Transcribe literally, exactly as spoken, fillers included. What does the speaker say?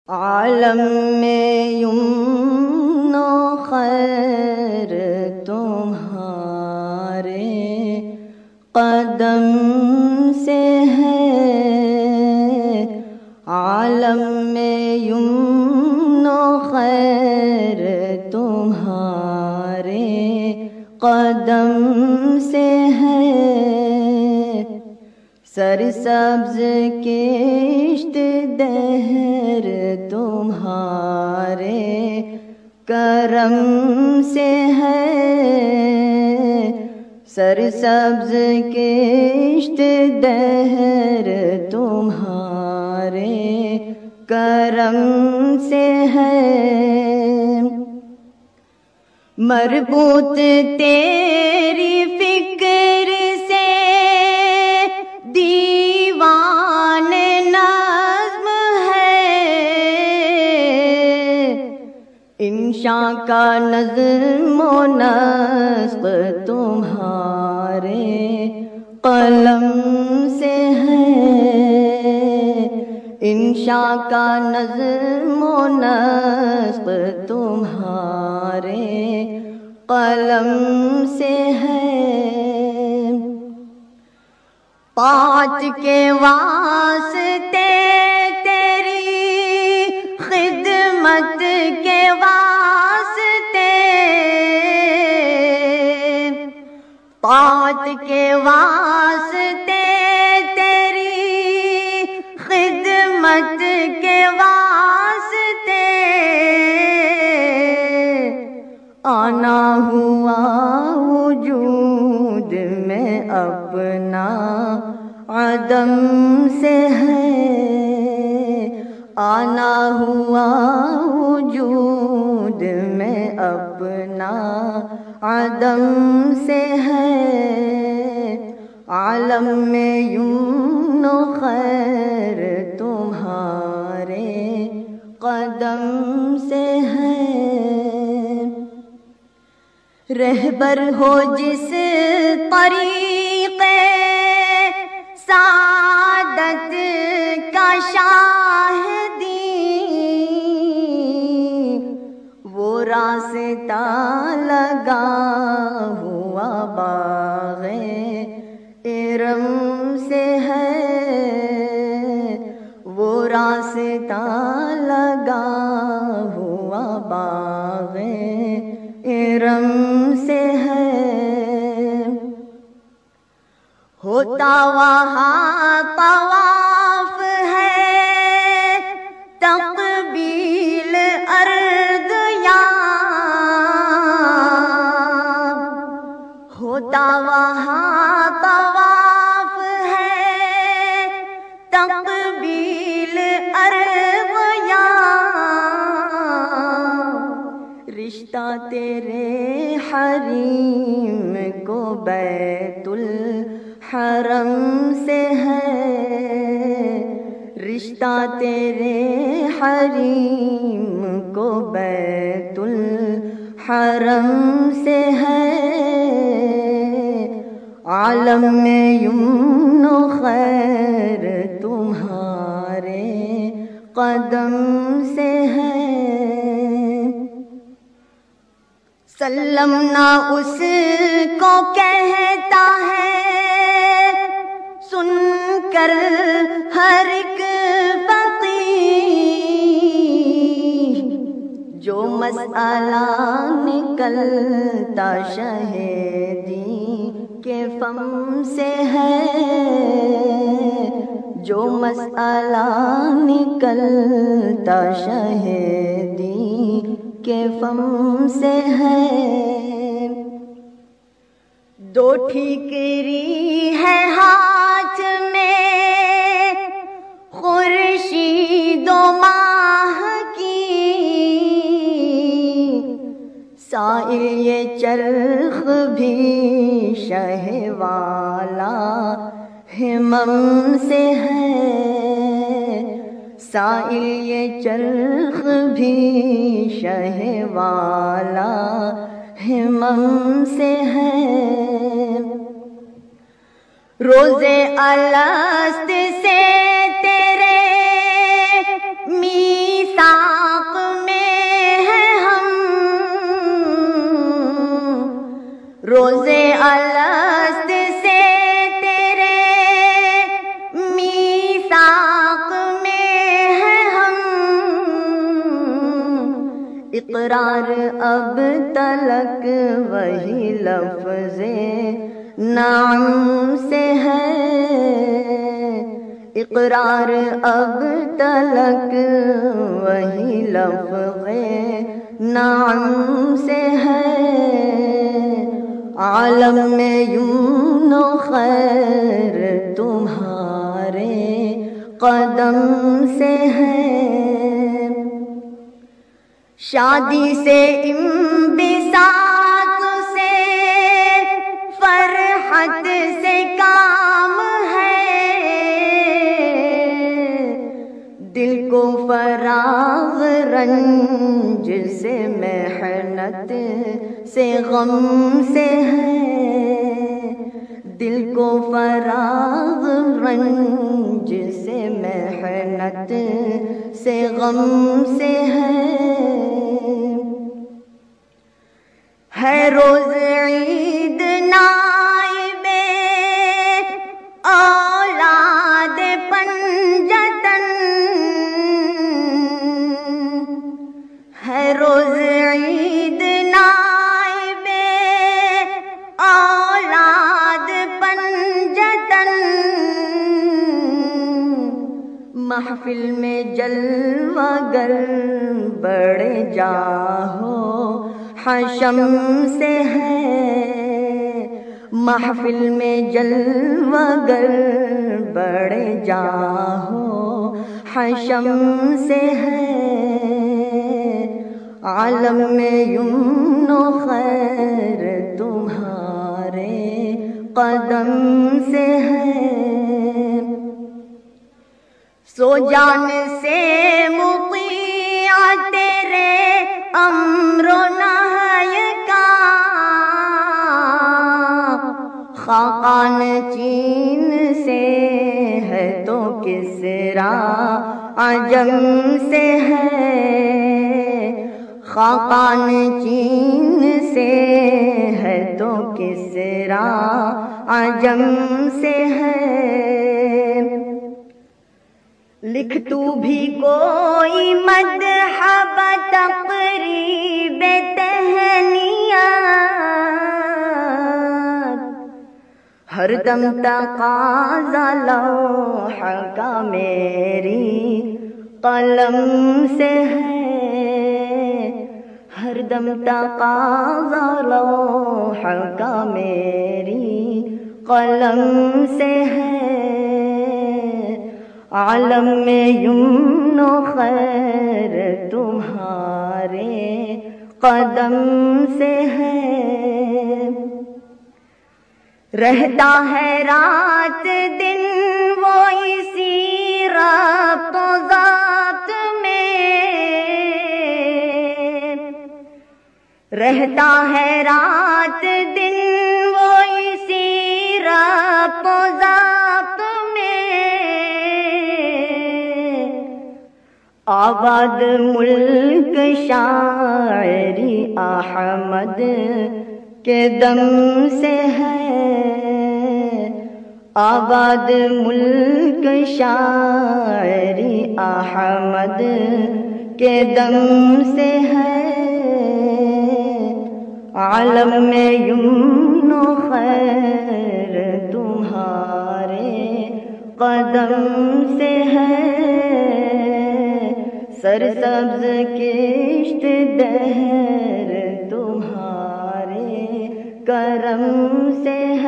عالم میں یمن و خیر تمہارے قدم سے ہے، عالم میں یمن و خیر تمہارے قدم سے ہے، سرسبز کشت دہر تمہارے کرم سے ہے، سرسبز کشت دہر تمہارے کرم سے ہے، مربوط تیری فکر سے دیوان نظم ہے، انشاء کا نظم و نسق تمہارے قلم سے ہے، انشاء کا نظم و نسق تمہارے قلم سے ہے، پانچ کے واسطے تیری خدمت کے واسطے، پانچ کے واسطے تیری خدمت کے واسطے، آنا ہوا وجود میں اپنا عدم سے ہے، آنا ہوا وجود میں اپنا عدم سے ہے، عالم میں یمن و خیر تمہارے قدم سے ہے، رہبر ہو جس طریقے سعادت کا شاہدی، وہ راستہ لگا ہوا باغ ارم سے ہے، وہ راستہ لگا ہوا باغ ارم سے ہے، ہوتا وہاں طواف ہے تقبیل ارض یا، ہوتا وہاں طواف ہے تقبیل ارض یا، رشتہ تیرے حریم کو بیت الحرم سے ہے، رشتہ تیرے حریم کو بیت الحرم سے ہے، عالم میں یمن و خیر تمہارے قدم سے ہے، سلمنا اس کو کہتا ہے سن کر ہر ایک فقیہ، جو مسئلہ نکلتا شہیدی کے فم سے ہے، جو مسئلہ نکلتا شہیدی کے فم سے ہے، دو ٹھیکری ہے ہاتھ میں خورشید و ماہ کی، سائل یہ چرخ بھی شہ والا ہمم سے ہے، سائل یہ چرخ بھی شہ والا ہمم سے ہے، روزے الست سے تیرے میثاق اقرار اب تلک وہی لفظ نعم سے ہے، اقرار اب تلک وہی لفظ نعم سے ہے، عالم میں یمن و خیر تمہارے قدم سے ہے، شادی سے انبساط سے فرحت سے کام ہے، دل کو فراغ رنج سے محنت سے غم سے ہے، دل کو فراغ رنج سے محنت سے غم سے ہے، ہے روز عید نائب اولاد پنجتن، ہے روز عید نائب اولاد پنجتن، محفل میں جلوہ گر بڑے جاہو حشم سے ہے، محفل میں جلوہ گر بڑے جاہو حشم سے ہے، عالم میں یمن و خیر تمہارے قدم سے ہے، سو جان سے مطیع تیرے امر و نہی کا، خاقان چین سے ہے تو کسریٰ عجم سے ہے، خاقان چین سے ہے تو کسریٰ عجم سے ہے، لکھ تو بھی کوئی مدح بتقریب تہنیت، ہر دم تقاضا لوح کا میری قلم سے ہے، ہر دم تقاضا لوح کا میری قلم سے ہے، عالم میں یمن و خیر تمہارے قدم سے ہے، رہتا ہے رات دن وہ اسی ربط و ضبط میں، رہتا ہے رات دن وہ اسی ربط و ضبط میں، آباد ملک شاعری احمد کے دم سے ہے، آباد ملک شاعری احمد کے دم سے ہے، عالم میں یمن و خیر تمہارے قدم سے ہے، سرسبز کشت دہر تمہارے کرم سے